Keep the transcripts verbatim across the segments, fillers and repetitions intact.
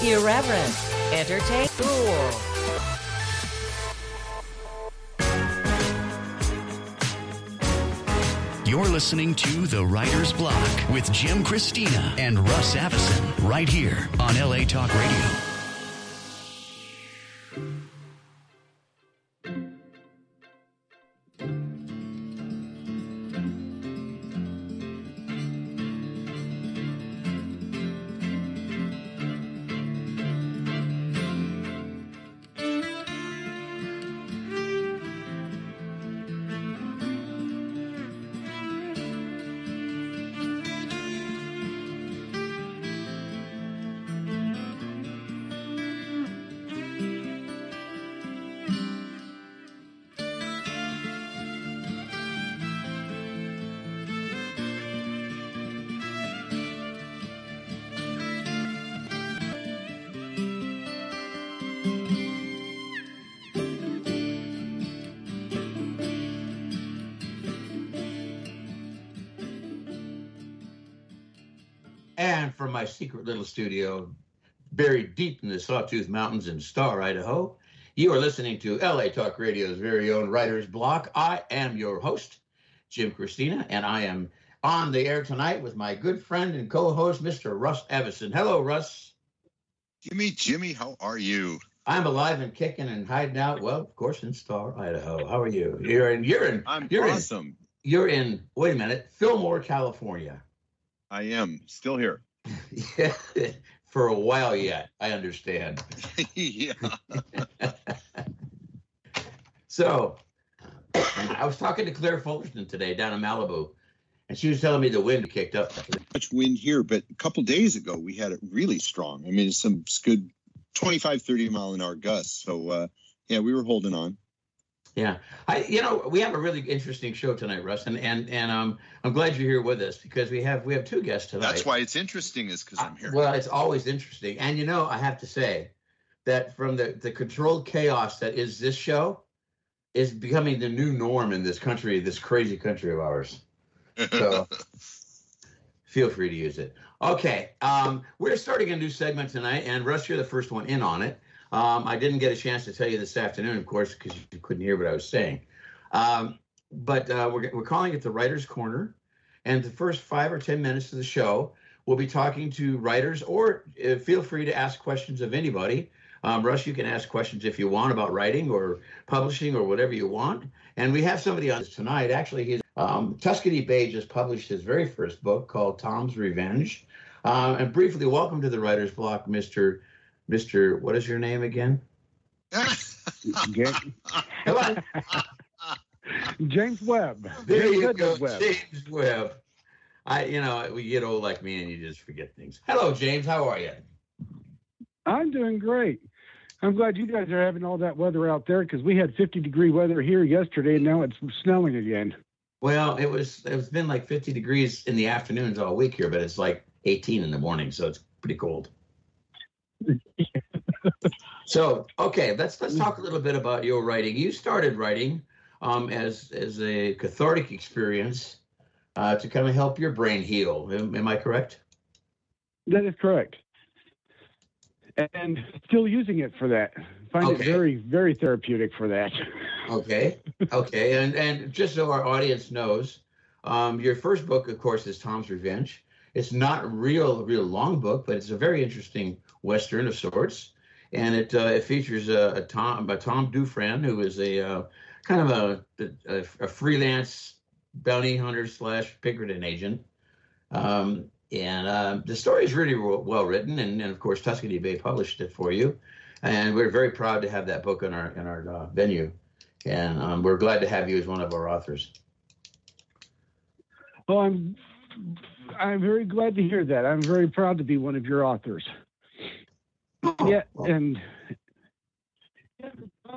Irreverent, entertain, cool. You're listening to The Writer's Block with Jim Christina and Russ Avison right here on L A Talk Radio. And from my secret little studio, buried deep in the Sawtooth Mountains in Star, Idaho, you are listening to L A Talk Radio's very own Writer's Block. I am your host, Jim Christina, and I am on the air tonight with my good friend and co-host, Mister Russ Avison. Hello, Russ. Jimmy, Jimmy, how are you? I'm alive and kicking and hiding out. Well, of course, in Star, Idaho. How are you? You're in. You're in. I'm you're awesome. In, you're in. Wait a minute, Fillmore, California. I am still here. Yeah, for a while yet, I understand. Yeah. So, I was talking to Claire Fullerton today down in Malibu, and she was telling me the wind kicked up. Much wind here, but a couple days ago we had it really strong. I mean, some good twenty-five, thirty mile an hour gusts. So, uh, yeah, we were holding on. Yeah, I, you know, we have a really interesting show tonight, Russ, and and and um, I'm glad you're here with us because we have we have two guests tonight. That's why it's interesting, is because I'm here. Uh, well, it's always interesting, and you know, I have to say that from the the controlled chaos that is this show is becoming the new norm in this country, this crazy country of ours. So feel free to use it. Okay, um, we're starting a new segment tonight, and Russ, you're the first one in on it. Um, I didn't get a chance to tell you this afternoon, of course, because you couldn't hear what I was saying. Um, but uh, we're, we're calling it the Writer's Corner. And the first five or ten minutes of the show, we'll be talking to writers, or uh, feel free to ask questions of anybody. Um, Russ, you can ask questions if you want about writing or publishing or whatever you want. And we have somebody on this tonight. Actually, he's, um, Tuscany Bay just published his very first book called Tom's Revenge. Uh, and briefly, welcome to the Writer's Block, Mister Mister, what is your name again? James, Come on. James Webb. There James you go, Webb. James Webb. I, you know, we get old like me and you just forget things. Hello, James. How are you? I'm doing great. I'm glad you guys are having all that weather out there because we had fifty degree weather here yesterday and now it's snowing again. Well, it was, it's been like fifty degrees in the afternoons all week here, but it's like eighteen in the morning, so it's pretty cold. So, okay, let's let's talk a little bit about your writing. You started writing um, as as a cathartic experience uh, to kind of help your brain heal. Am, am I correct? That is correct. And still using it for that. Find Okay. it very, very therapeutic for that. Okay, okay, and and just so our audience knows, um, your first book, of course, is Tom's Revenge. It's not a real, real long book, but it's a very interesting Western of sorts. And it uh, it features a, a Tom a Tom Dufresne, who is a uh, kind of a, a a freelance bounty hunter slash Pinkerton agent. Um, and uh, the story is really well written, and, and of course Tuscany Bay published it for you. And we're very proud to have that book in our in our uh, venue, and um, we're glad to have you as one of our authors. Well, I'm I'm very glad to hear that. I'm very proud to be one of your authors. Yeah, and yeah,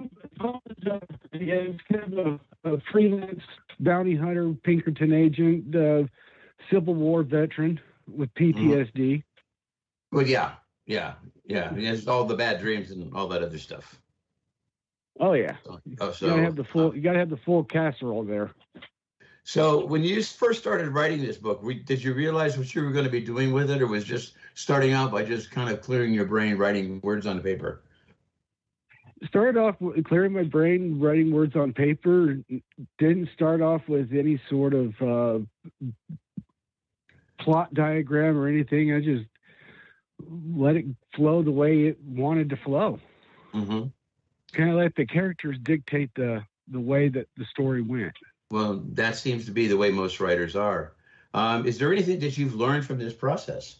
it's kind of a, a freelance bounty hunter, Pinkerton agent, uh, Civil War veteran with P T S D. Mm-hmm. Well, yeah, yeah, yeah. He has all the bad dreams and all that other stuff. Oh yeah, oh, so, you gotta have the full. You gotta have the full casserole there. So when you first started writing this book, did you realize what you were going to be doing with it, or was it just starting out by just kind of clearing your brain, writing words on the paper? Started off with clearing my brain, writing words on paper. Didn't start off with any sort of uh, plot diagram or anything. I just let it flow the way it wanted to flow. Mm-hmm. Kind of let the characters dictate the, the way that the story went. Well, that seems to be the way most writers are. Um, is there anything that you've learned from this process?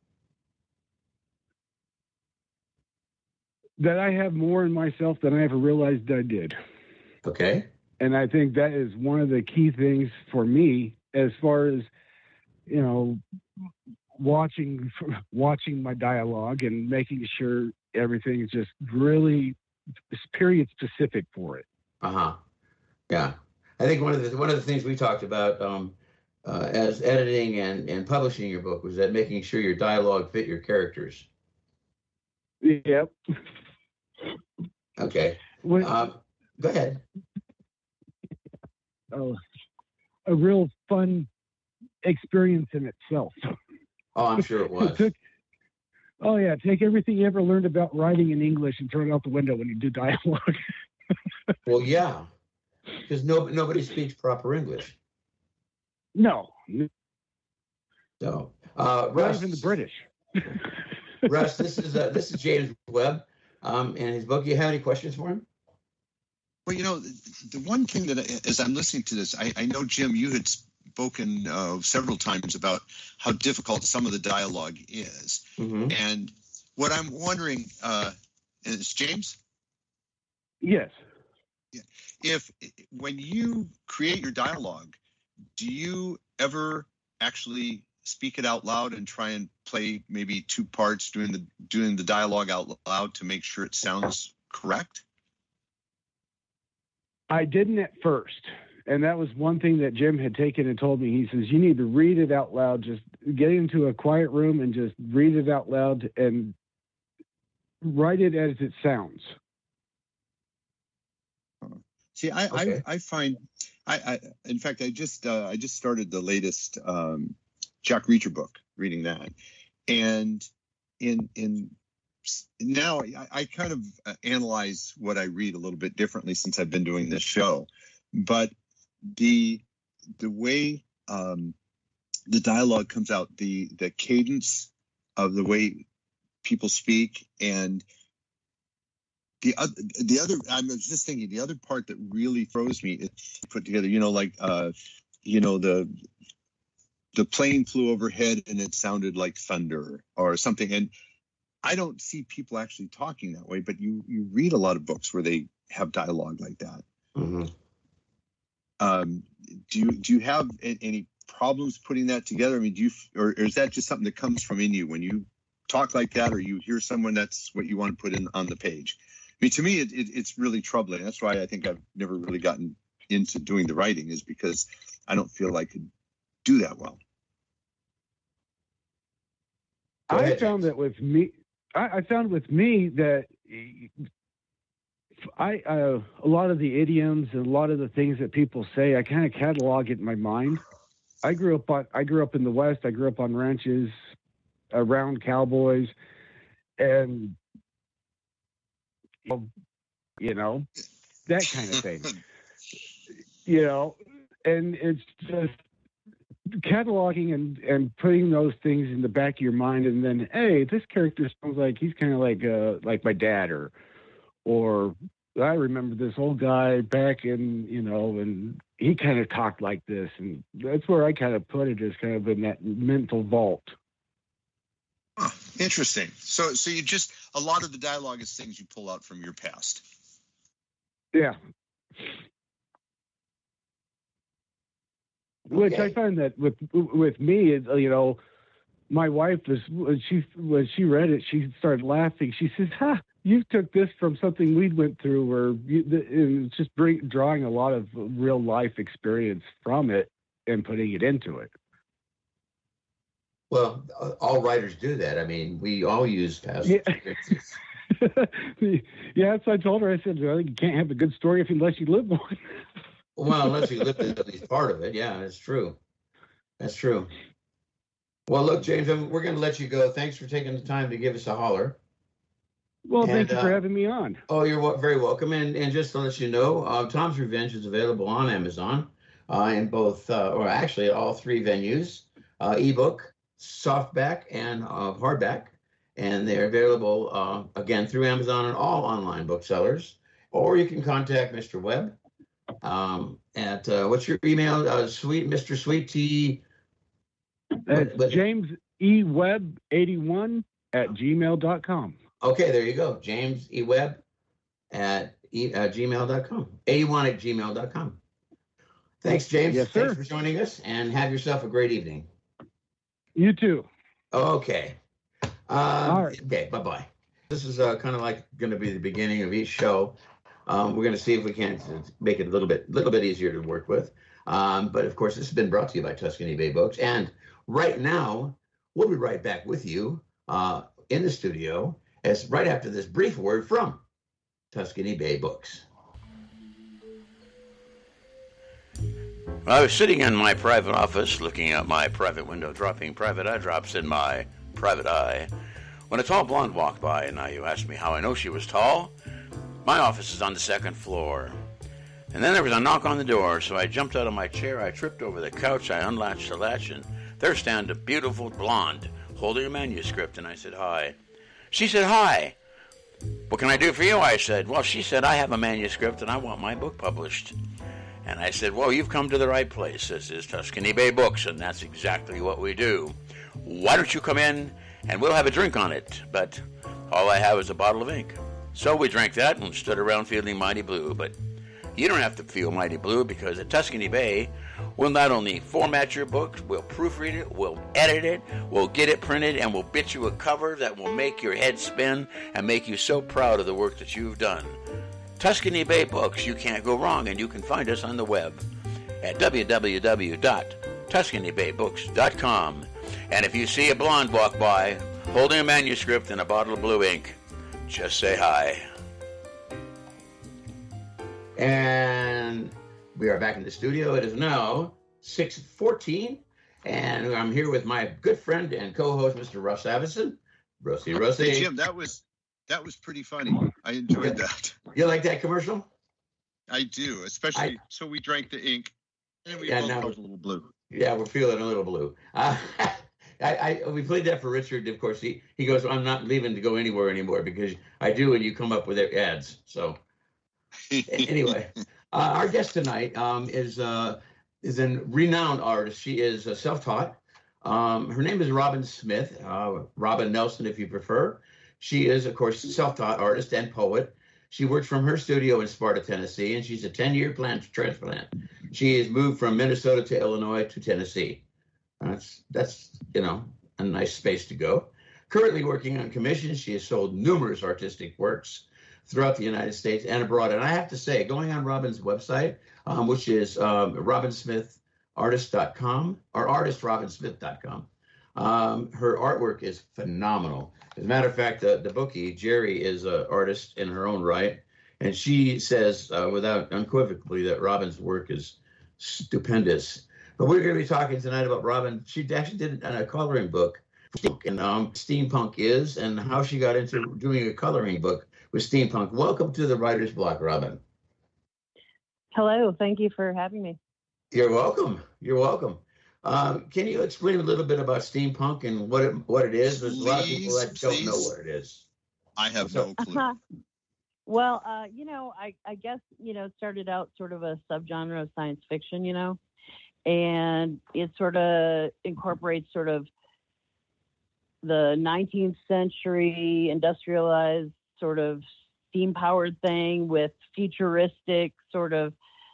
That I have more in myself than I ever realized I did. Okay. And I think that is one of the key things for me as far as, you know, watching watching my dialogue and making sure everything is just really period specific for it. Uh-huh. Yeah. I think one of the one of the things we talked about um, uh, as editing and, and publishing your book was that making sure your dialogue fit your characters. Yep. Okay. When, um, go ahead. Oh, a real fun experience in itself. Oh, I'm sure it was. took, oh, yeah. Take everything you ever learned about writing in English and throw it out the window when you do dialogue. Well, yeah. Because no, nobody speaks proper English. No. So, uh, Not Russ, even the British. Russ, this is uh, this is James Webb, um, and his book. Do you have any questions for him? Well, you know, the one thing that, I, as I'm listening to this, I, I know, Jim, you had spoken uh, several times about how difficult some of the dialogue is. Mm-hmm. And what I'm wondering uh, is, James? Yes. If when you create your dialogue, do you ever actually speak it out loud and try and play maybe two parts doing the doing the dialogue out loud to make sure it sounds correct? I didn't at first. And that was one thing that Jim had taken and told me. He says, you need to read it out loud. Just get into a quiet room and just read it out loud and write it as it sounds. See, I, okay. I, I find, I, I, in fact, I just, uh, I just started the latest um, Jack Reacher book, reading that, and in, in now I, I kind of analyze what I read a little bit differently since I've been doing this show, but the, the way um, the dialogue comes out, the, the cadence of the way people speak, and The other, the other, I was just thinking, the other part that really throws me is put together, you know, like, uh, you know, the the plane flew overhead and it sounded like thunder or something. And I don't see people actually talking that way, but you you read a lot of books where they have dialogue like that. Mm-hmm. Um, do you do you have any problems putting that together? I mean, do you, or, or is that just something that comes from in you when you talk like that, or you hear someone that's what you want to put in on the page? I mean, to me, it, it, it's really troubling. That's why I think I've never really gotten into doing the writing, is because I don't feel I could do that well. I found that with me, I, I found with me that I uh, a lot of the idioms and a lot of the things that people say, I kind of catalog it in my mind. I grew up on, I grew up in the West. I grew up on ranches around cowboys, and you know, that kind of thing, you know, and it's just cataloging and, and putting those things in the back of your mind. And then, hey, this character sounds like he's kind of like, uh, like my dad, or, or I remember this old guy back in, you know, and he kind of talked like this. And that's where I kind of put it, as kind of in that mental vault. Huh, interesting. So, so you just, a lot of the dialogue is things you pull out from your past. Yeah. Which Okay. I find that with with me, it, you know, my wife was when she when she read it, she started laughing. She says, "Ha, you took this from something we went through," or you, and it's just bring, drawing a lot of real life experience from it and putting it into it. Well, all writers do that. I mean, we all use past Yeah. experiences. Yeah, so I told her, I said, I think you can't have a good story if unless you live one. Well, unless you lived at least part of it. Yeah, that's true. That's true. Well, look, James, I'm, we're going to let you go. Thanks for taking the time to give us a holler. Well, And, thank you for uh, having me on. Oh, you're wel- very welcome. And and just to let you know, uh, Tom's Revenge is available on Amazon uh, in both, uh, or actually all three venues, uh, ebook, softback, and uh, hardback. And they're available, uh, again, through Amazon and all online booksellers. Or you can contact Mister Webb um, at, uh, what's your email? Uh, Sweet, Mister Sweet Tea. That's what- James E. Webb eighty-one at gmail dot com. Okay, there you go. James E. Webb at e, uh, gmail dot com. eighty-one at gmail dot com. Thanks, James. Yes, Thanks sir. for joining us, and have yourself a great evening. You too. Okay. Um, All right. Okay, bye-bye. This is uh, kind of like going to be the beginning of each show. Um, we're going to see if we can make it a little bit, little bit easier to work with. Um, but, of course, this has been brought to you by Tuscany Bay Books. And right now, we'll be right back with you uh, in the studio as right after this brief word from Tuscany Bay Books. I was sitting in my private office looking out my private window, dropping private eye drops in my private eye, when a tall blonde walked by. And now you ask me how I know she was tall? My office is on the second floor. And then there was a knock on the door, so I jumped out of my chair, I tripped over the couch, I unlatched the latch, and there stand a beautiful blonde holding a manuscript, and I said, hi. She said, hi. What can I do for you? I said, well, she said, I have a manuscript and I want my book published. And I said, well, you've come to the right place. This is Tuscany Bay Books, and that's exactly what we do. Why don't you come in, and we'll have a drink on it. But all I have is a bottle of ink. So we drank that and stood around feeling mighty blue. But you don't have to feel mighty blue, because at Tuscany Bay, we'll not only format your book, we'll proofread it, we'll edit it, we'll get it printed, and we'll bit you a cover that will make your head spin and make you so proud of the work that you've done. Tuscany Bay Books, you can't go wrong, and you can find us on the web at w w w dot tuscany bay books dot com. And if you see a blonde walk by holding a manuscript and a bottle of blue ink, just say hi. And we are back in the studio. It is now six fourteen, and I'm here with my good friend and co-host, Mister Russ Avison. Rusty, Rusty. Hey, Jim, that was that was pretty funny. I enjoyed that. You like that commercial? I do, especially I- so we drank the ink and we Yeah, both now- felt a little blue. Yeah, we're feeling a little blue. Uh, I, I we played that for Richard. Of course, he he goes, I'm not leaving to go anywhere anymore, because I do, and you come up with ads. So anyway, uh, our guest tonight um, is uh, is a renowned artist. She is uh, self-taught. Um, her name is Robin Smith, uh, Robin Nelson, if you prefer. She is, of course, a self-taught artist and poet. She works from her studio in Sparta, Tennessee, and she's a ten-year plant transplant. She has moved from Minnesota to Illinois to Tennessee. That's, that's you know, a nice space to go. Currently working on commissions, she has sold numerous artistic works throughout the United States and abroad. And I have to say, going on Robin's website, um, which is um, robin smith artist dot com or artist robin smith dot com, um, her artwork is phenomenal. As a matter of fact, the, the bookie, Jerry, is an artist in her own right. And she says, uh, without unequivocally, that Robin's work is stupendous. But we're going to be talking tonight about Robin. She actually did a coloring book, and um, steampunk is, and how she got into doing a coloring book with steampunk. Welcome to the Writer's Block, Robin. Hello, thank you for having me. You're welcome. You're welcome. Um, can you explain a little bit about steampunk and what it what it is? There's a lot of people that don't Please, know please. what it is. I have So- no clue. Well, uh, you know, I, I guess, you know, it started out sort of a subgenre of science fiction, you know, and it sort of incorporates sort of the nineteenth century industrialized sort of steam powered thing with futuristic sort of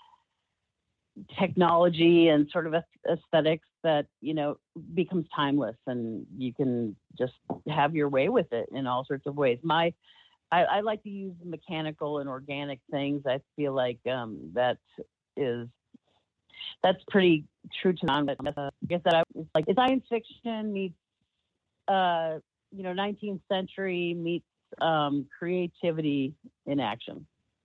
technology and sort of aesthetics that, you know, becomes timeless, and you can just have your way with it in all sorts of ways. My I, I like to use mechanical and organic things. I feel like um, that is that's pretty true to non. But uh, I guess that I, it's like it's science fiction meets uh, you know nineteenth century meets um, creativity in action.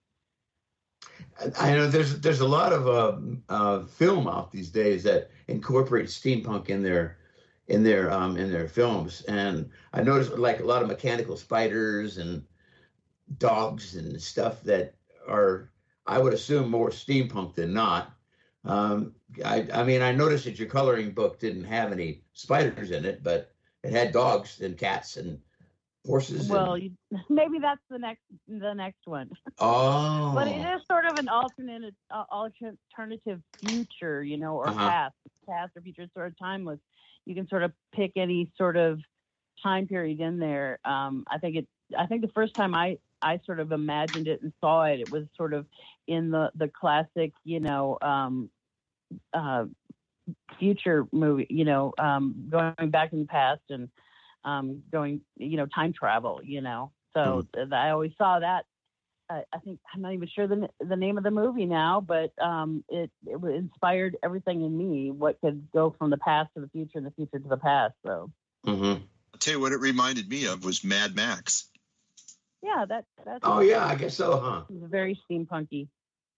I know there's there's a lot of uh, uh, film out these days that incorporates steampunk in their in their um, in their films. And I noticed like a lot of mechanical spiders and dogs and stuff that are, I would assume, more steampunk than not. Um, I, I mean, I noticed that your coloring book didn't have any spiders in it, but it had dogs and cats and horses. Well, and... you, maybe that's the next the next one. Oh, but it is sort of an alternate uh, alternative future, you know, or Uh-huh. past, past or future, sort of timeless. You can sort of pick any sort of time period in there. Um, I think it. I think the first time I I sort of imagined it and saw it, it was sort of in the the classic, you know, um, uh, future movie, you know, um, going back in the past and um, going, you know, time travel, you know. So Mm. I always saw that. I, I think I'm not even sure the the name of the movie now, but um, it it inspired everything in me. What could go from the past to the future, and the future to the past. So. Mm-hmm. I'll tell you what it reminded me of was Mad Max. Yeah, that that's. Oh yeah, I guess so, huh? Very steampunky.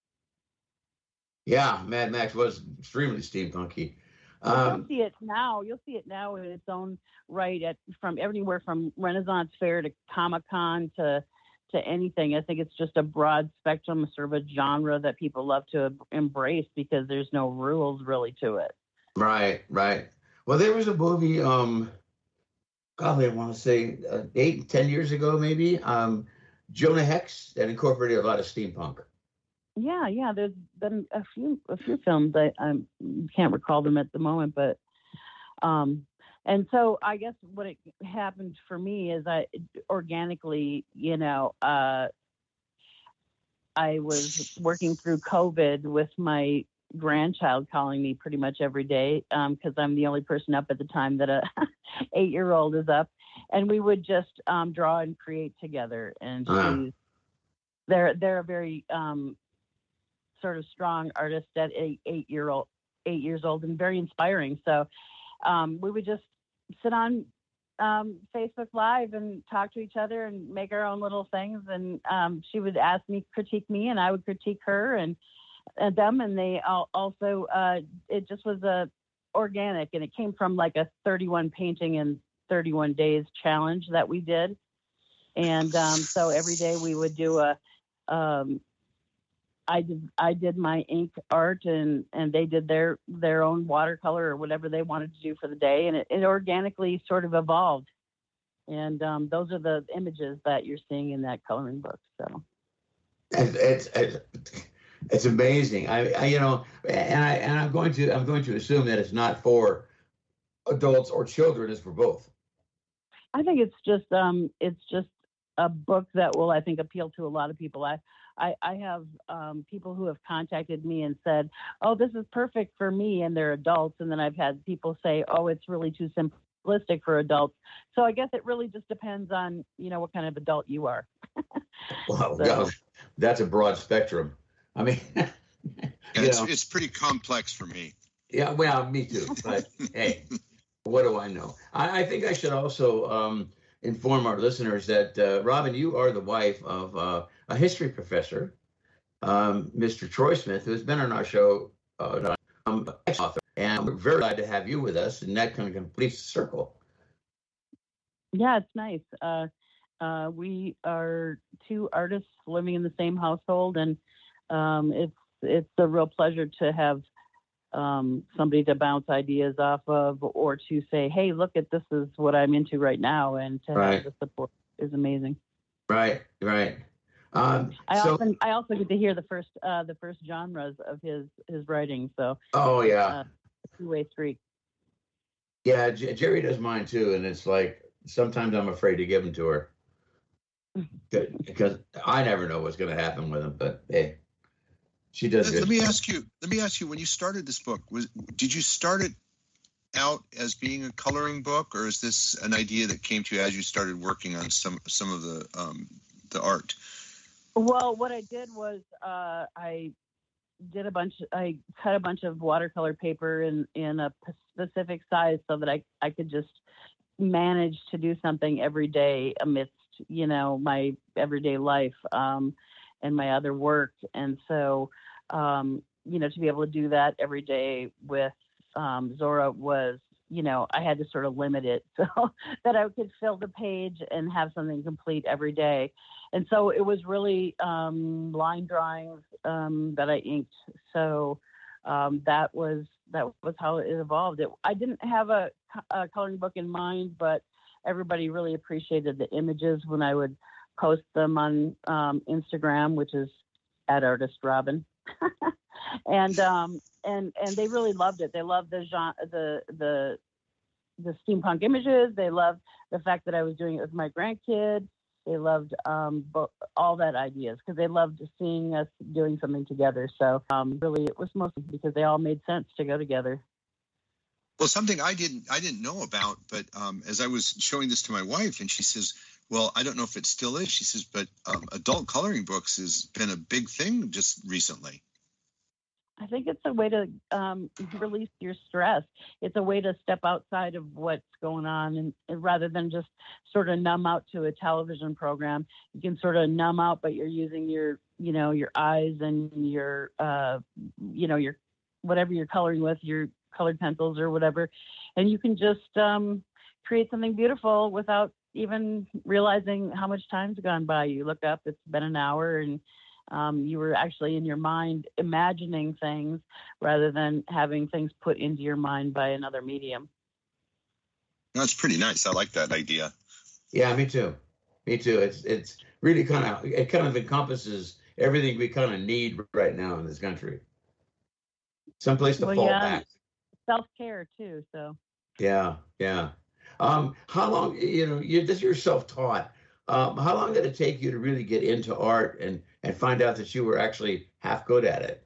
Yeah, Mad Max was extremely steampunky. You'll Um, see it now. You'll see it now in its own right, at from everywhere from Renaissance Fair to Comic Con to to anything. I think it's just a broad spectrum, sort of a genre that people love to embrace because there's no rules really to it. right, right. Well, there was a movie, um, God, I want to say uh, eight, ten years ago, maybe, um, Jonah Hex, that incorporated a lot of steampunk. Yeah, yeah. There's been a few a few films. I, I can't recall them at the moment, but um, and so I guess what it happened for me is I organically, you know, uh, I was working through COVID with my grandchild calling me pretty much every day because um, I'm the only person up at the time that a eight-year-old is up, and we would just um, draw and create together. And Uh. she's they're they're a very um, sort of strong artist at eight eight year old eight years old and very inspiring. So um, we would just sit on um, Facebook Live and talk to each other and make our own little things. And um, she would ask me, critique me, and I would critique her and, and them. And they all, also, uh, it just was a organic, and it came from like a thirty-one painting in thirty-one days challenge that we did. And um, so every day we would do a, um, I did I did my ink art, and, and they did their their own watercolor or whatever they wanted to do for the day, and it, it organically sort of evolved. And um, those are the images that you're seeing in that coloring book. So It's, it's it's amazing. I, I you know, and I and I'm going to I'm going to assume that it's not for adults or children. It's for both. I think it's just um, it's just a book that will, I think, appeal to a lot of people. I I, I have um, people who have contacted me and said, "Oh, this is perfect for me," and they're adults. And then I've had people say, "Oh, it's really too simplistic for adults." So I guess it really just depends on, you know, what kind of adult you are. Wow, So- God, that's a broad spectrum. I mean, Yeah, you it's, know, it's pretty complex for me. yeah, well, me too. But hey, what do I know? I, I think I should also um, inform our listeners that uh, Robin, you are the wife of uh, a history professor, um, Mister Troy Smith, who's been on our show, uh, um, ex-author, and we're very glad to have you with us, and that kind of completes the circle. Yeah, it's nice. Uh, uh, we are two artists living in the same household, and um, it's it's a real pleasure to have um, somebody to bounce ideas off of, or to say, "Hey, look at this is what I'm into right now," and to Right. have the support is amazing. Right, right. Um, I so, often I also get to hear the first uh, the first genres of his his writing, so oh yeah, uh, two way street. yeah. J- Jerry does mine too, and it's like sometimes I'm afraid to give them to her because I never know what's going to happen with them. But hey, she does Let, good. let me ask you. Let me ask you. When you started this book, was did you start it out as being a coloring book, or is this an idea that came to you as you started working on some some of the um, the art? Well, what I did was uh, I did a bunch. I cut a bunch of watercolor paper in in a p- specific size so that I I could just manage to do something every day amidst, you know, my everyday life um, and my other work. And so, um, you know, to be able to do that every day with um, Zora was you know, I had to sort of limit it so that I could fill the page and have something complete every day. And so it was really um, line drawings um, that I inked. So um, that was that was how it evolved. It, I didn't have a, a coloring book in mind, but everybody really appreciated the images when I would post them on um, Instagram, which is at Artist Robin. and um, and and they really loved it. They loved the genre, the the the steampunk images. They loved the fact that I was doing it with my grandkid. They loved um, bo- all that ideas because they loved seeing us doing something together. So um, really, it was mostly because they all made sense to go together. Well, something I didn't I didn't know about, but um, as I was showing this to my wife, and she says, "Well, I don't know if it still is." She says, "But um, adult coloring books has been a big thing just recently." I think it's a way to um, release your stress. It's a way to step outside of what's going on, and, and rather than just sort of numb out to a television program, you can sort of numb out, but you're using your, you know, your eyes and your, uh, you know, your whatever you're coloring with, your colored pencils or whatever, and you can just um, create something beautiful without even realizing how much time's gone by. You look up, it's been an hour, and Um, you were actually in your mind imagining things rather than having things put into your mind by another medium. That's pretty nice. I like that idea. Yeah, me too. Me too. It's it's really kind of it kind of encompasses everything we kind of need right now in this country. Someplace to well, fall yeah, back. Self-care too. So. Yeah, yeah. Um, how long? You know, you this you're self-taught. Um, how long did it take you to really get into art and, and find out that you were actually half good at it?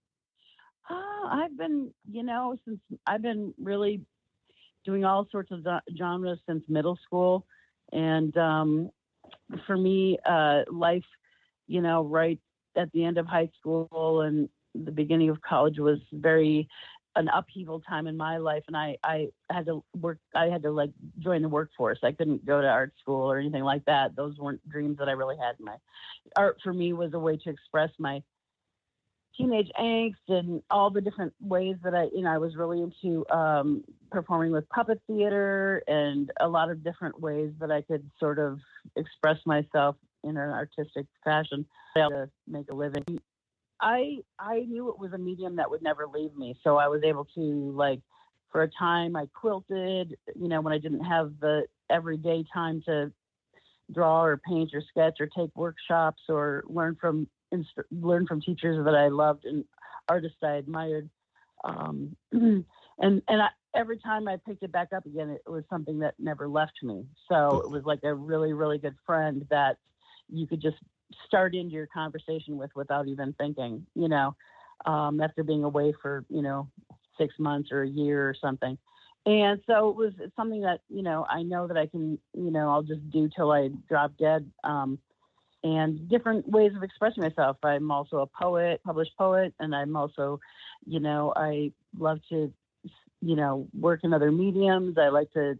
Uh, I've been, you know, since I've been really doing all sorts of genres since middle school. And um, for me, uh, life, you know, right at the end of high school and the beginning of college was very an upheaval time in my life, and I, I had to work. I had to like join the workforce. I couldn't go to art school or anything like that. Those weren't dreams that I really had in my art. For me, was a way to express my teenage angst and all the different ways that I, you know, I was really into um, performing with puppet theater and a lot of different ways that I could sort of express myself in an artistic fashion to make a living. I I knew it was a medium that would never leave me, so I was able to, like, for a time I quilted, you know, when I didn't have the everyday time to draw or paint or sketch or take workshops or learn from inst- learn from teachers that I loved and artists I admired. Um, and and I, every time I picked it back up again, it was something that never left me. So it was like a really, really good friend that you could just start into your conversation with without even thinking, you know, um, after being away for, you know, six months or a year or something. And so it was something that, you know, I know that I can, you know, I'll just do till I drop dead. Um, and different ways of expressing myself. I'm also a poet, published poet, and I'm also, you know, I love to, you know, work in other mediums. I like to,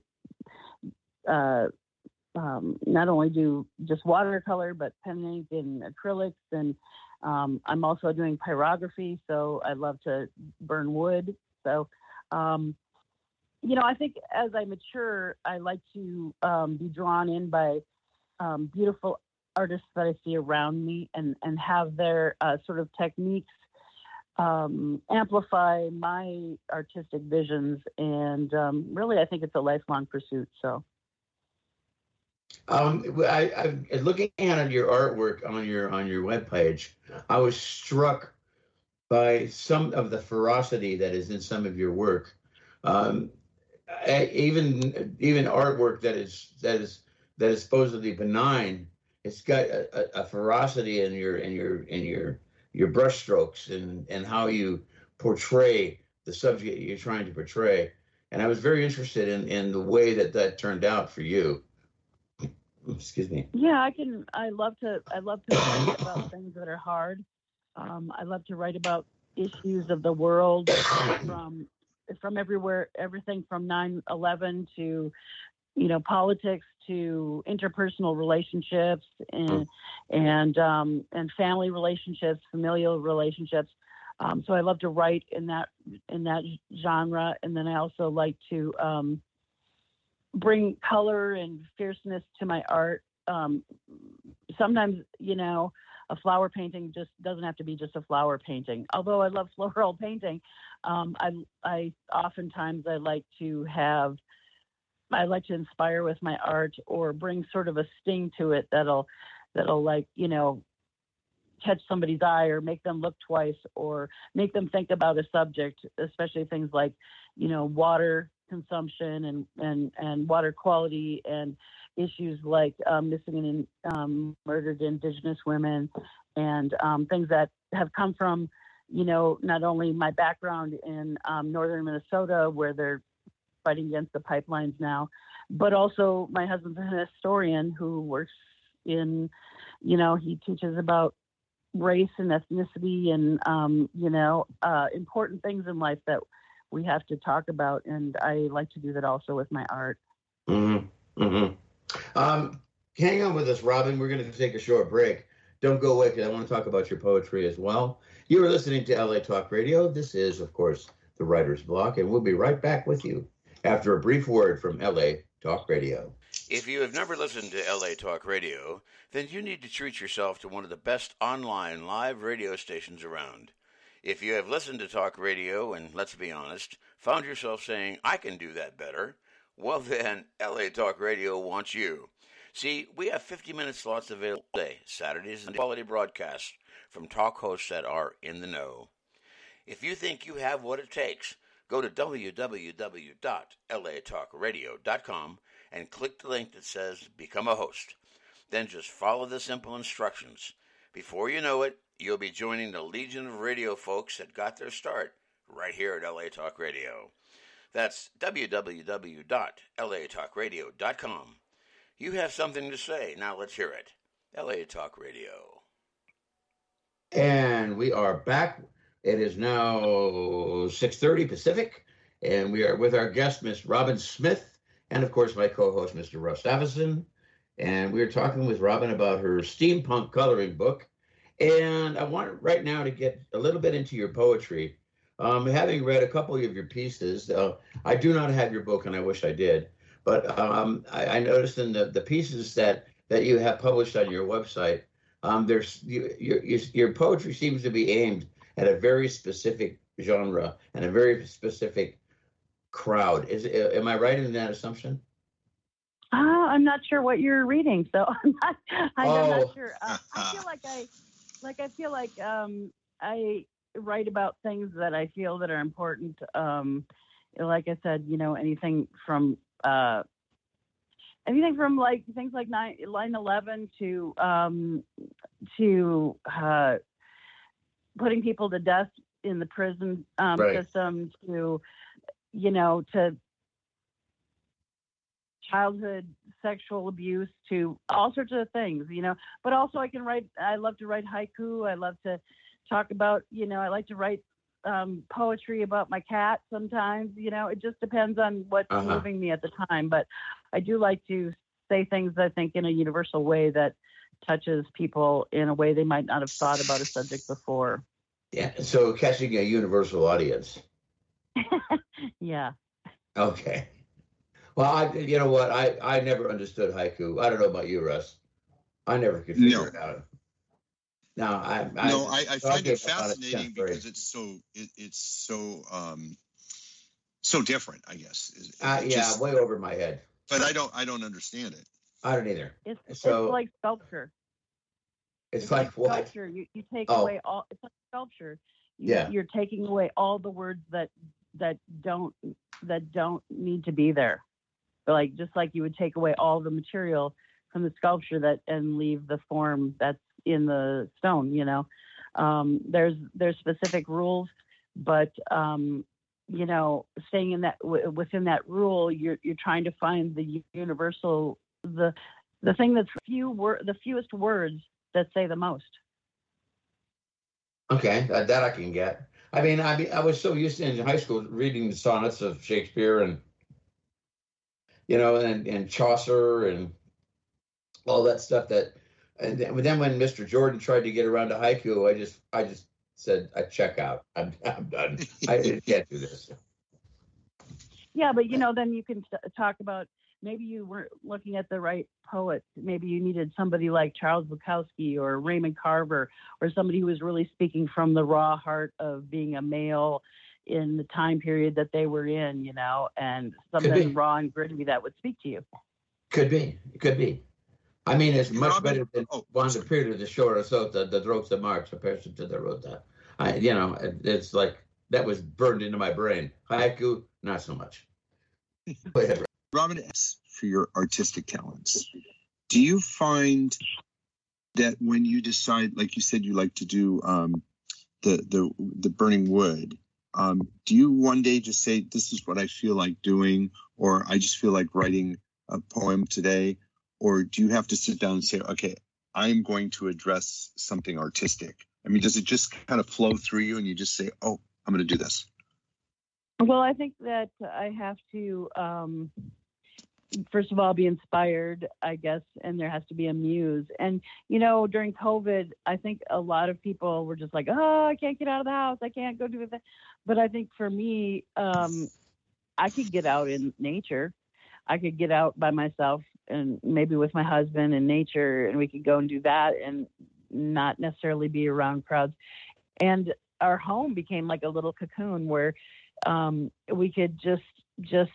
uh, Um, not only do just watercolor, but pen ink and acrylics. And um, I'm also doing pyrography, so I love to burn wood. So, um, you know, I think as I mature, I like to um, be drawn in by um, beautiful artists that I see around me and, and have their uh, sort of techniques um, amplify my artistic visions. And um, really, I think it's a lifelong pursuit. So. Um, I, I looking at your artwork on your on your webpage, I was struck by some of the ferocity that is in some of your work. Um, I, even even artwork that is that is that is supposedly benign, it's got a, a ferocity in your in your in your your brushstrokes and and how you portray the subject you're trying to portray. And I was very interested in in the way that that turned out for you. Excuse me. Yeah, I can. I love to. I love to write about things that are hard. Um, I love to write about issues of the world from from everywhere, everything from nine eleven to, you know, politics to interpersonal relationships and and um, and family relationships, familial relationships. Um, so I love to write in that in that genre, and then I also like to um, bring color and fierceness to my art. Um, sometimes, you know, a flower painting just doesn't have to be just a flower painting. Although I love floral painting, um, I, I oftentimes I like to have, I like to inspire with my art or bring sort of a sting to it that'll, that'll like, you know, catch somebody's eye or make them look twice or make them think about a subject, especially things like, you know, water consumption and, and, and water quality and issues like um, missing and um, murdered Indigenous women and um, things that have come from, you know, not only my background in um, northern Minnesota where they're fighting against the pipelines now, but also my husband's an historian who works in, you know, he teaches about race and ethnicity and, um, you know, uh, important things in life that we have to talk about. And I like to do that also with my art. Mm-hmm. Mm-hmm. Um, hang on with us, Robin. We're going to take a short break. Don't go away because I want to talk about your poetry as well. You are listening to L A Talk Radio. This is, of course, the Writer's Block, and we'll be right back with you after a brief word from L A Talk Radio. If you have never listened to L A Talk Radio, then you need to treat yourself to one of the best online live radio stations around. If you have listened to talk radio and, let's be honest, found yourself saying, I can do that better, well then, L A Talk Radio wants you. See, we have fifty-minute slots available today, Saturdays, and quality broadcasts from talk hosts that are in the know. If you think you have what it takes, go to w w w dot l a talk radio dot com and click the link that says Become a Host. Then just follow the simple instructions. Before you know it, you'll be joining the legion of radio folks that got their start right here at L A Talk Radio. That's w w w dot l a talk radio dot com. You have something to say. Now let's hear it. L A Talk Radio. And we are back. It is now six thirty Pacific, and we are with our guest, Miss Robin Smith, and of course my co-host, Mister Russ Avison. And we are talking with Robin about her steampunk coloring book. And I want right now to get a little bit into your poetry. Um, having read a couple of your pieces, uh, I do not have your book, and I wish I did. But um, I, I noticed in the, the pieces that, that you have published on your website, um, there's you, your, your your poetry seems to be aimed at a very specific genre and a very specific crowd. Is am I right in that assumption? Uh, I'm not sure what you're reading, so I'm not. I'm Oh. not sure. Uh, I feel like I, like I feel like um, I write about things that I feel that are important. Um, like I said, you know, anything from uh, anything from like things like nine eleven to um, to uh, putting people to death in the prison um, Right. system to, you know, to childhood sexual abuse to all sorts of things, you know, but also I can write, I love to write haiku. I love to talk about, you know, I like to write um, poetry about my cat sometimes, you know, it just depends on what's Uh-huh. moving me at the time. But I do like to say things, I think, in a universal way that touches people in a way they might not have thought about a subject before. Yeah. So catching a universal audience. Yeah. Okay. Well, I, you know what? I, I never understood haiku. I don't know about you, Russ. I never could figure No. it out. Now, I, I No, I, I find it talking about fascinating tenth grade. because it's so it, it's so um so different, I guess. It- Uh, it yeah, just- way over my head. but I don't I don't understand it. I don't either. It's, So- it's like sculpture. It's like what? Sculpture. You, you take Oh. away all. It's like sculpture. You, Yeah. You're taking away all the words that that don't that don't need to be there. But like just like you would take away all the material from the sculpture that and leave the form that's in the stone. You know, um, there's there's specific rules, but um, you know, staying in that w- within that rule, you're you're trying to find the universal the the thing that's few wor- the fewest words that say the most. Okay, that, that I can get. I mean, I mean, I was so used to in high school reading the sonnets of Shakespeare and, you know, and, and Chaucer and all that stuff that, and then then when Mister Jordan tried to get around to haiku, I just, I just said, I check out. I'm, I'm done. I can't do this. Yeah, but you know, then you can t- talk about maybe you weren't looking at the right poet. Maybe you needed somebody like Charles Bukowski or Raymond Carver, or somebody who was really speaking from the raw heart of being a male in the time period that they were in, you know, and something raw and gritty that would speak to you. Could be. It could be. I mean, it's much Robin, better than oh, Juan de Pirro de Shore Sota, the Drogs de March, the person to the Rota. I, you know, it, it's like that was burned into my brain. Haiku, not so much. Go ahead. Robin, for your artistic talents, do you find that when you decide, like you said, you like to do um, the the the burning wood, um, do you one day just say, "This is what I feel like doing," or "I just feel like writing a poem today," or do you have to sit down and say, "Okay, I'm going to address something artistic"? I mean, does it just kind of flow through you, and you just say, "Oh, I'm going to do this"? Well, I think that I have to, um, first of all, be inspired, I guess, and there has to be a muse. And, you know, during COVID, I think a lot of people were just like, oh, I can't get out of the house. I can't go do that. But I think for me, um, I could get out in nature. I could get out by myself and maybe with my husband in nature, and we could go and do that and not necessarily be around crowds. And our home became like a little cocoon where um, we could just just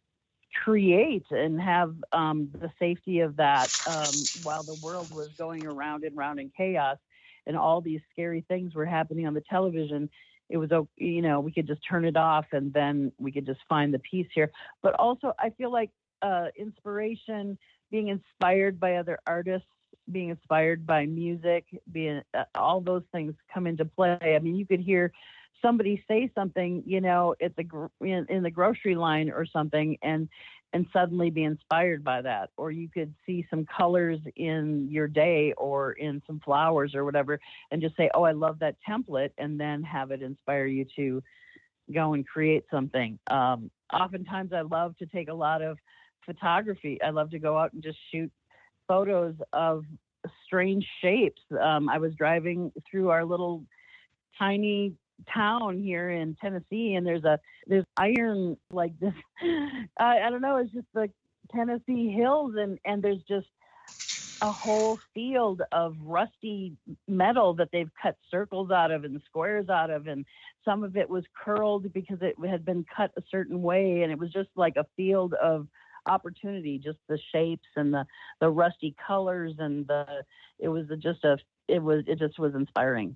create and have um, the safety of that um, while the world was going around and round in chaos and all these scary things were happening on the television. It was, you know, we could just turn it off and then we could just find the peace here. But also I feel like uh, inspiration, being inspired by other artists, being inspired by music, being uh, all those things come into play. I mean, you could hear somebody say something, you know, at the in, in the grocery line or something, and and suddenly be inspired by that. Or you could see some colors in your day or in some flowers or whatever, and just say, "Oh, I love that template," and then have it inspire you to go and create something. Um, oftentimes, I love to take a lot of photography. I love to go out and just shoot photos of strange shapes. Um, I was driving through our little tiny town here in Tennessee, and there's a there's iron like this. I, I don't know. It's just the Tennessee hills, and and there's just a whole field of rusty metal that they've cut circles out of and squares out of, and some of it was curled because it had been cut a certain way, and it was just like a field of opportunity, just the shapes and the the rusty colors, and the it was just a it was it just was inspiring.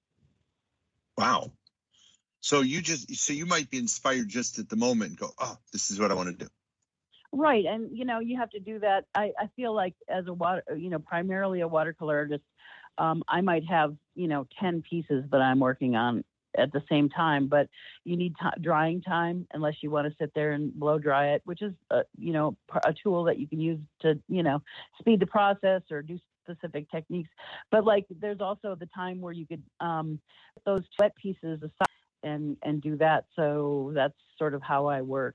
Wow. So you just so you might be inspired just at the moment and go, "Oh, this is what I want to do." Right. And you know, you have to do that. I, I feel like as a water you know, primarily a watercolor artist, um, I might have, you know, ten pieces that I'm working on at the same time, but you need t- drying time unless you want to sit there and blow dry it, which is, uh, you know, a tool that you can use to, you know, speed the process or do specific techniques. But like, there's also the time where you could, um, those wet pieces aside and, and do that. So that's sort of how I work.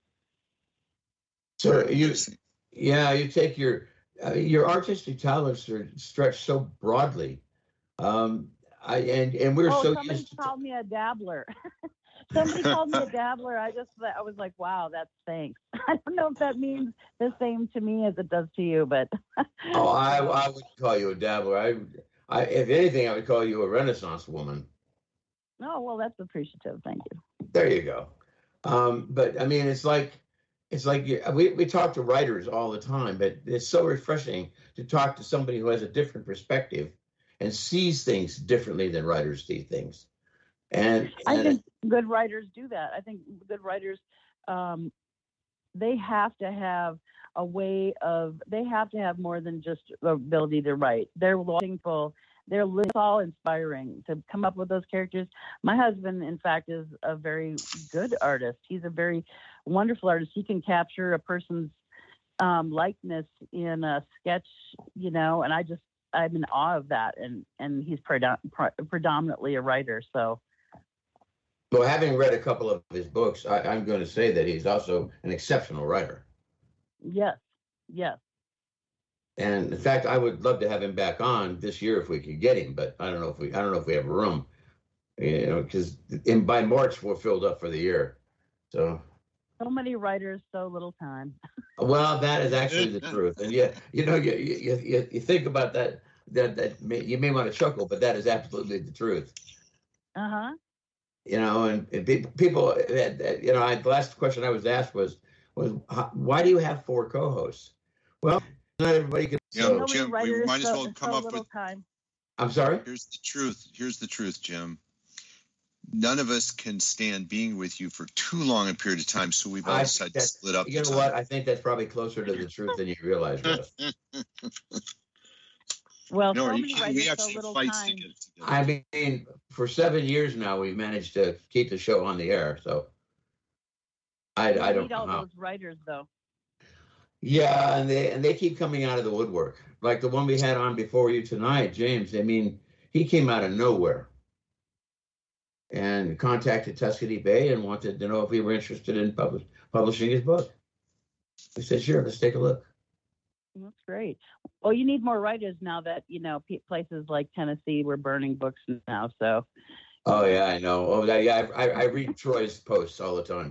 So you, yeah, you take your, uh, your artistic talents are stretched so broadly. Um, I, and, and we're oh, so somebody used to called me a dabbler. Somebody called me a dabbler. I just, I was like, wow, that's thanks. I don't know if that means the same to me as it does to you, but. oh, I, I would call you a dabbler. I, I, if anything, I would call you a Renaissance woman. Oh, well, that's appreciative. Thank you. There you go. Um, but I mean, it's like, it's like you, we, we talk to writers all the time, but it's so refreshing to talk to somebody who has a different perspective and sees things differently than writers see things. And, and I think good writers do that. I think good writers, um, they have to have a way of, they have to have more than just the ability to write. They're meaningful. They're all inspiring to come up with those characters. My husband, in fact, is a very good artist. He's a very wonderful artist. He can capture a person's um, likeness in a sketch, you know, and I just, I'm in awe of that. And, and he's predom- pre- predominantly a writer. So. Well, having read a couple of his books, I, I'm going to say that he's also an exceptional writer. Yes. Yes. And in fact, I would love to have him back on this year if we could get him, but I don't know if we, I don't know if we have room. You know, because in by March we're filled up for the year. So. So many writers, so little time. Well, that is actually the truth, and yet, you know, you you, you, you think about that. That that may, you may want to chuckle, but that is absolutely the truth. Uh huh. You know, and, and pe- people, that, that, you know, I, the last question I was asked was was how, why do you have four co-hosts? Well, not everybody can. Yeah, So, So many Jim, we writers, might as so, well come so up little with. time. I'm sorry. Here's the truth. Here's the truth, Jim. None of us can stand being with you for too long a period of time, so we've all I decided think to split up. You the know time. what? I think that's probably closer to the truth than you realize, Russ. Well, No, so are you many kidding? writers, We so actually little fight time. to get it together. I mean, for seven years now, we've managed to keep the show on the air. So I, You I don't need know all how. those writers, though. Yeah, and they and they keep coming out of the woodwork. Like the one we had on before you tonight, James. I mean, he came out of nowhere and contacted Tuscany Bay and wanted to know if we were interested in publish, publishing his book. We said, sure, let's take a look. That's great. Well, you need more writers now that, you know, pe- places like Tennessee were burning books now. So, Oh yeah, I know. Oh that, yeah, I, I, I read Troy's posts all the time.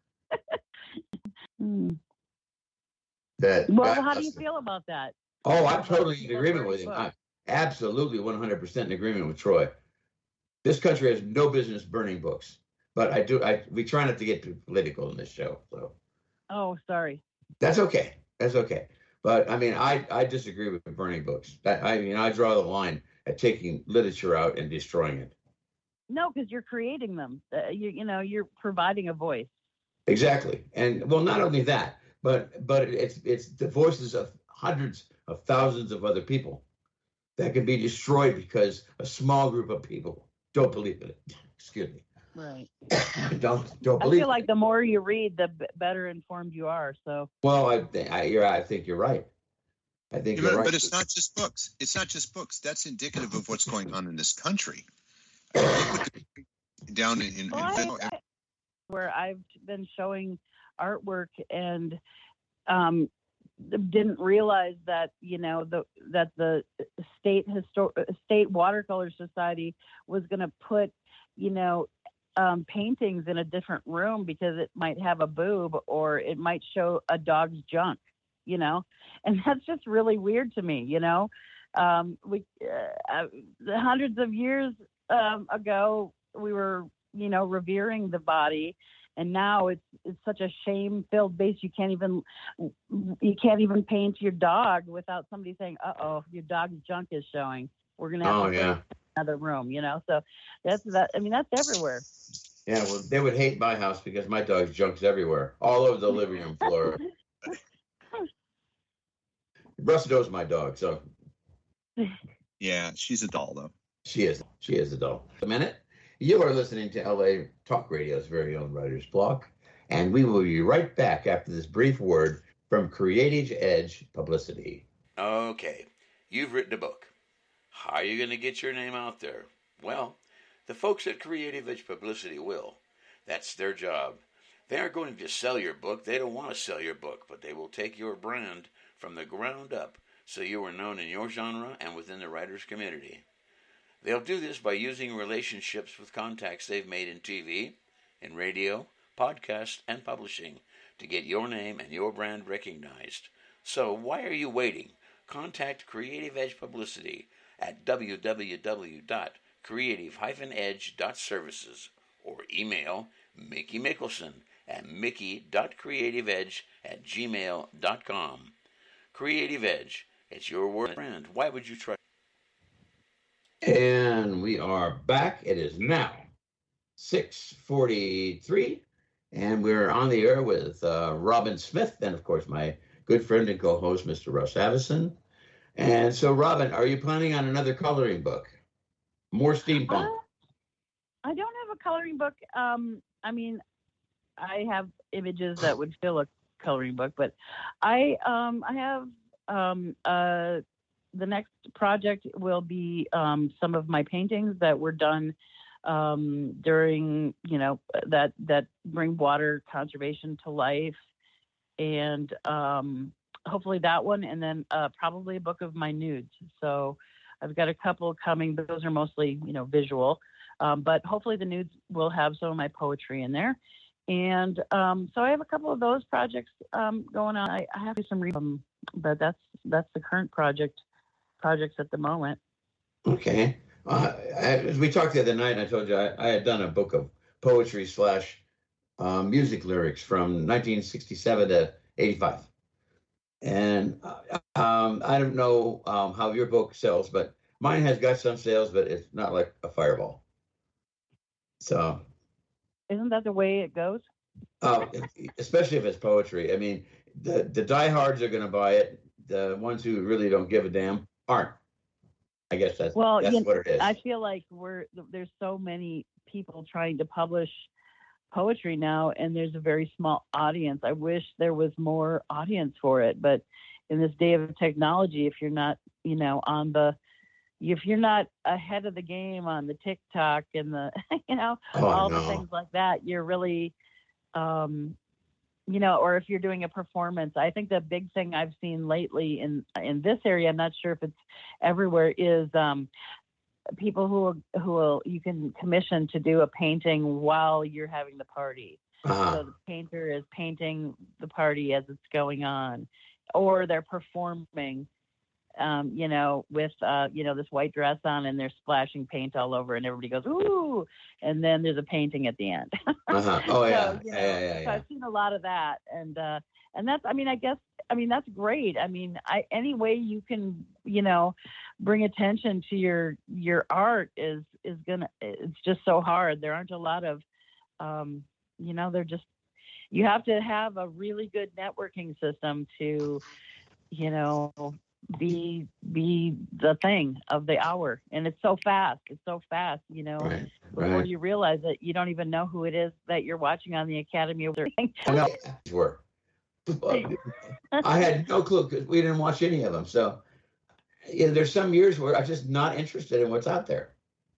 hmm. That well, God how do you bless him. feel about that? Oh, I'm About totally in people agreement burning with him. books? I'm absolutely one hundred percent in agreement with Troy. This country has no business burning books, but I do. I we try not to get too political in this show, so Oh, sorry. that's okay. That's okay. But I mean, I I disagree with burning books. I, I mean, I draw the line at taking literature out and destroying it. No, because you're creating them. Uh, you, you know, you're providing a voice. Exactly. And well, not only that, but but it's it's the voices of hundreds of thousands of other people that can be destroyed because a small group of people don't believe in it. Excuse me. Right. don't don't I believe feel like it. the more you read, the b- better informed you are. So, Well, I think I, you're, I think you're right. I think Yeah, you're but, right. but it's not just books. It's not just books. That's indicative of what's going on in this country. Look what the- down in, in, well, in I, I, where I've been showing artwork and um, didn't realize that you know the that the state histor- state watercolor society was going to put you know um, paintings in a different room because it might have a boob or it might show a dog's junk, you know, and that's just really weird to me, you know. Um, we uh, hundreds of years um, ago we were you know revering the body. And now it's it's such a shame-filled base. You can't even you can't even paint your dog without somebody saying, "Uh oh, your dog's junk is showing. We're gonna have Oh to put yeah, it in another room." You know, so that's that. I mean, that's everywhere. yeah. Well, they would hate my house because my dog's junk's everywhere, all over the living room floor. Russ knows my dog, so yeah, she's a doll though. she is she is a doll. A minute. You are listening to L A Talk Radio's very own Writer's Block, and we will be right back after this brief word from Creative Edge Publicity. Okay, you've written a book. How are you going to get your name out there? Well, the folks at Creative Edge Publicity will. That's their job. They aren't going to sell your book. They don't want to sell your book, but they will take your brand from the ground up so you are known in your genre and within the writer's community. They'll do this by using relationships with contacts they've made in T V, in radio, podcast, and publishing to get your name and your brand recognized. So why are you waiting? Contact Creative Edge Publicity at w w w dot creative dash edge dot services or email Mickey Mickelson at mickey dot creative edge at gmail dot com. Creative Edge, it's your word brand. Why would you try? And we are back. It is now six forty-three, and we're on the air with uh, Robin Smith and, of course, my good friend and co-host, Mister Russ Avison. And so, Robin, are you planning on another coloring book? More steampunk? Uh, I don't have a coloring book. Um, I mean, I have images that would fill a coloring book, but I um, I have um, uh, the next project will be um, some of my paintings that were done um, during, you know, that that bring water conservation to life, and um, hopefully that one, and then uh, probably a book of my nudes. So I've got a couple coming, but those are mostly, you know, visual. Um, but hopefully the nudes will have some of my poetry in there. And um, so I have a couple of those projects um, going on. I, I have to do some read, um, but that's that's the current project projects at the moment. Okay. Uh, as we talked the other night, I told you I, I had done a book of poetry slash um, music lyrics from nineteen sixty-seven to eighty-five. And uh, um, I don't know um, how your book sells, but mine has got some sales, but it's not like a fireball. So, isn't that the way it goes? Uh, especially if it's poetry. I mean, the the diehards are going to buy it. The ones who really don't give a damn aren't. I guess that's well, that's you know, what it is. I feel like we're there's so many people trying to publish poetry now, and there's a very small audience. I wish there was more audience for it, but in this day of technology, if you're not, you know, on the if you're not ahead of the game on the TikTok and the, you know, Oh, all no. the things like that, you're really, um, you know, or if you're doing a performance. I think the big thing I've seen lately in in this area, I'm not sure if it's everywhere, is um, people who who will you can commission to do a painting while you're having the party. Uh-huh. So the painter is painting the party as it's going on, or they're performing. Um, you know, with, uh, you know, this white dress on, and they're splashing paint all over, and everybody goes, ooh, and then there's a painting at the end. Uh-huh. Oh, So, yeah. you know, yeah, yeah, so yeah. I've seen a lot of that. And, uh, and that's, I mean, I guess, I mean, that's great. I mean, I, any way you can, you know, bring attention to your, your art is, is gonna, it's just so hard. There aren't a lot of, um, you know, they're just, you have to have a really good networking system to, you know, be be the thing of the hour. And it's so fast it's so fast you know Right, before right. you realize it, you don't even know who it is that you're watching on the Academy of thing. I know these were. I had no clue because we didn't watch any of them. So, yeah, there's some years where I'm just not interested in what's out there.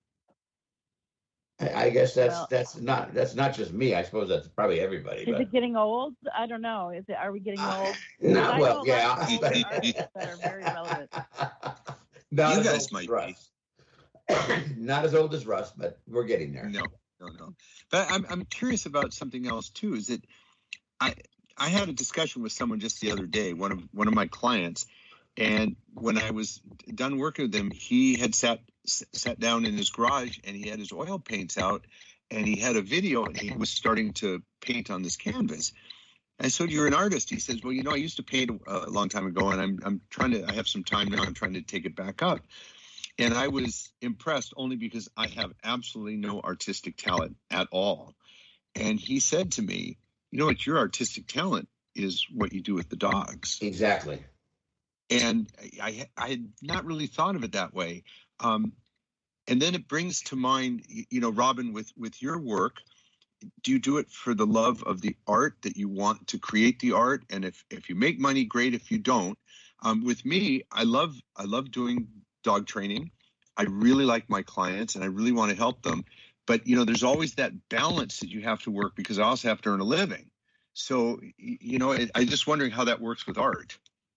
I, I guess that's Well- that's not that's not just me. I suppose that's probably everybody. Is But it getting old? I don't know. Is it, are we getting Uh, old? no, I well, know a lot yeah. of older artists that are very relevant. Not You as guys old as might be. Russ. Not as old as Russ, but we're getting there. No, no, no. But I'm I'm curious about something else too. Is that I I had a discussion with someone just the other day, one of one of my clients, and when I was done working with him, he had sat sat down in his garage and he had his oil paints out, and he had a video and he was starting to paint on this canvas. I said, "You're an artist." He says, "Well, you know, I used to paint a, a long time ago, and I'm I'm trying to. I have some time now. I'm trying to take it back up." And I was impressed only because I have absolutely no artistic talent at all. And he said to me, "You know what? Your artistic talent is what you do with the dogs." Exactly. And I I had not really thought of it that way. Um, and then it brings to mind, you know, Robin, with with your work. Do you do it for the love of the art that you want to create the art? And if, if you make money, great. If you don't, um, with me, I love, I love doing dog training. I really like my clients and I really want to help them. But, you know, there's always that balance that you have to work because I also have to earn a living. So, you know, it, I'm just wondering how that works with art.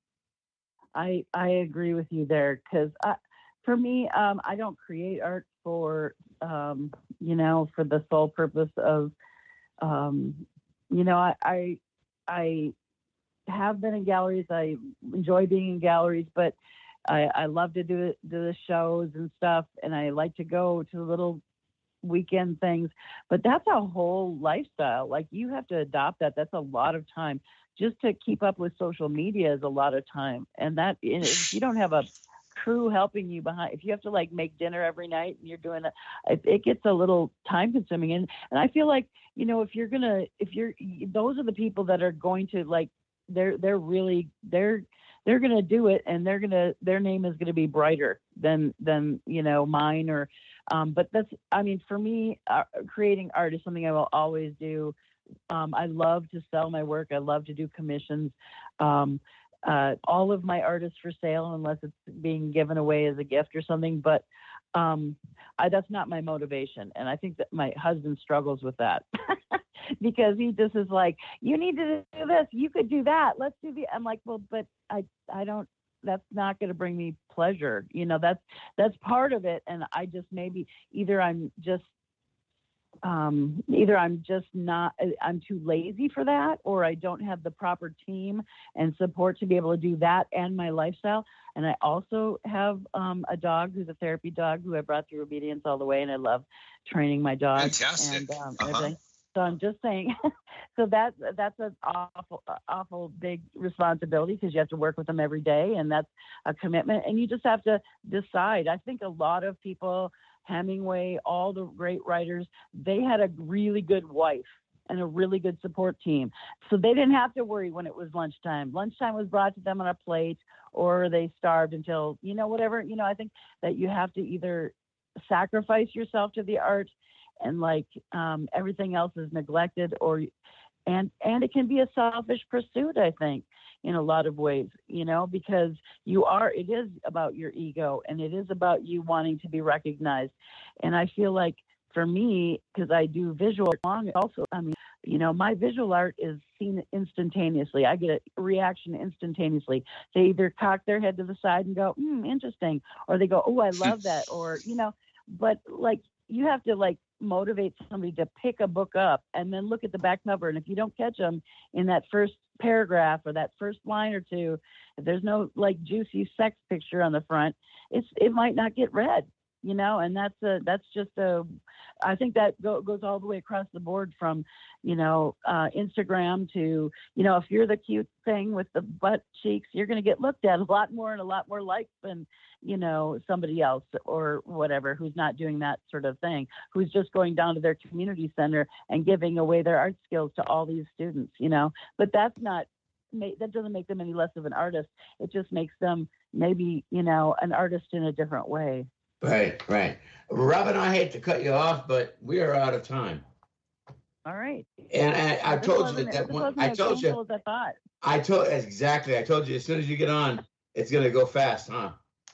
I I agree with you there, because for me, um, I don't create art for um, you know, for the sole purpose of um, you know, I, I I have been in galleries. I enjoy being in galleries, but I, I love to do it, do the shows and stuff, and I like to go to the little weekend things. But that's a whole lifestyle. Like, you have to adopt that. That's a lot of time. Just to keep up with social media is a lot of time, and that if you don't have a crew helping you behind, if you have to like make dinner every night and you're doing it, it gets a little time consuming. And and I feel like, you know, if you're gonna, if you're, those are the people that are going to like, they're they're really they're they're gonna do it, and they're gonna their name is gonna be brighter than than you know mine or. Um, but that's, I mean, for me, uh, creating art is something I will always do. Um, I love to sell my work. I love to do commissions. Um, uh, all of my art is for sale unless it's being given away as a gift or something. But um, I, that's not my motivation. And I think that my husband struggles with that because he just is like, you need to do this. You could do that. Let's do the, I'm like, well, but I, I don't, that's not going to bring me pleasure. You know, that's, that's part of it. And I just, maybe either I'm just um, either I'm just not, I'm too lazy for that, or I don't have the proper team and support to be able to do that and my lifestyle. And I also have um, a dog who's a therapy dog who I brought through obedience all the way, and I love training my dog. Fantastic. And, um, uh-huh. everything. So I'm just saying, so that's that's an awful, awful big responsibility, because you have to work with them every day, and that's a commitment. And you just have to decide. I think a lot of people, Hemingway, all the great writers, they had a really good wife and a really good support team, so they didn't have to worry when it was lunchtime. Lunchtime was brought to them on a plate, or they starved until, you know, whatever. You know, I think that you have to either sacrifice yourself to the art, and like um, everything else is neglected, or and and it can be a selfish pursuit, I think, in a lot of ways, you know, because you are, it is about your ego, and it is about you wanting to be recognized. And I feel like for me, because I do visual art also, I mean, you know, my visual art is seen instantaneously. I get a reaction instantaneously. They either cock their head to the side and go, hmm, interesting, or they go, oh, I love that, or, you know, but like, you have to like motivate somebody to pick a book up and then look at the back cover. And if you don't catch them in that first paragraph or that first line or two, if there's no like juicy sex picture on the front, it's, it might not get read, you know, and that's a, that's just a, I think that go, goes all the way across the board from, you know, uh, Instagram to, you know, if you're the cute thing with the butt cheeks, you're going to get looked at a lot more and a lot more likes than, you know, somebody else or whatever, who's not doing that sort of thing, who's just going down to their community center and giving away their art skills to all these students, you know, but that's not, that doesn't make them any less of an artist. It just makes them maybe, you know, an artist in a different way. Right, right. Robin, I hate to cut you off, but we are out of time. All right. And I, I This told you wasn't- that this one, wasn't I as told you, painful as I thought. I told, exactly. I told you as soon as you get on, it's going to go fast, huh?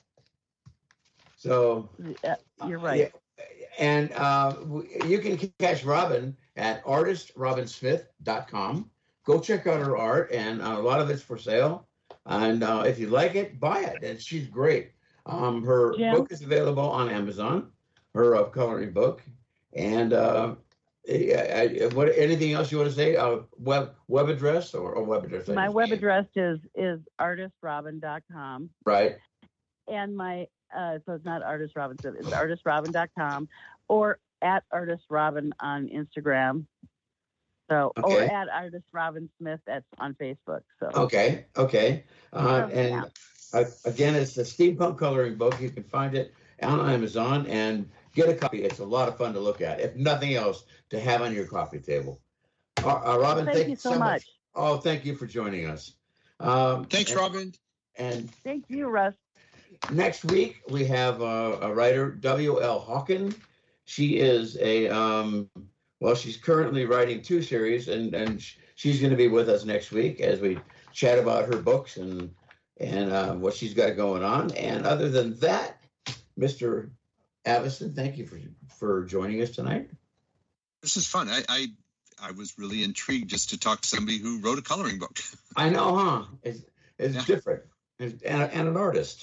So. Uh, You're right. Yeah. And uh, w- you can catch Robin at artist robin smith dot com. Go check out her art, and uh, a lot of it's for sale. And uh, if you like it, buy it. And she's great. Um, her Jim? book is available on Amazon, her uh, coloring book. And uh, I, I, what? Anything else you want to say? Uh, web web address or, or web address? I My just web can't. address is is artist robin dot com, Right. and my uh, so it's not Artist Robin, it's artist robin dot com, or at Artist Robin on Instagram. So or Okay. at Artist Robin Smith at on Facebook. So Okay. Okay. Uh, Oh, and yeah. uh, again, it's the steampunk coloring book. You can find it on Amazon and get a copy. It's a lot of fun to look at, if nothing else, to have on your coffee table. Uh, uh, Robin, thank, you so much. much. Oh, thank you for joining us. Um, Thanks, and, Robin. And Thank you, Russ. next week we have uh, a writer, W L Hawken. She is a um, well, she's currently writing two series, and and sh- she's going to be with us next week as we chat about her books and and uh, what she's got going on. And other than that, Mister Avison, thank you for for joining us tonight. This is fun. I, I I was really intrigued just to talk to somebody who wrote a coloring book. I know, huh? It's it's Yeah. different, and, and and an artist.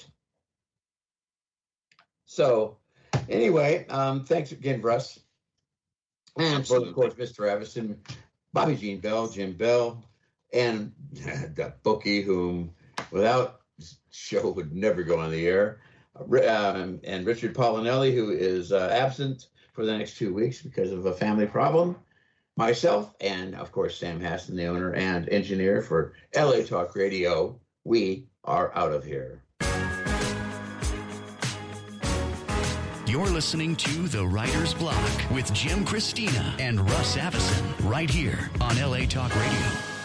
So, anyway, um, thanks again, Russ. And for, of Absolutely. course, Mister Avison, Bobby Jean Bell, Jim Bell, and the bookie whom without show would never go on the air, um, and Richard Paulinelli, who is uh, absent for the next two weeks because of a family problem. Myself, and of course, Sam Hassan, the owner and engineer for L A Talk Radio. We are out of here. You're listening to The Writer's Block with Jim Christina and Russ Avison right here on L A Talk Radio.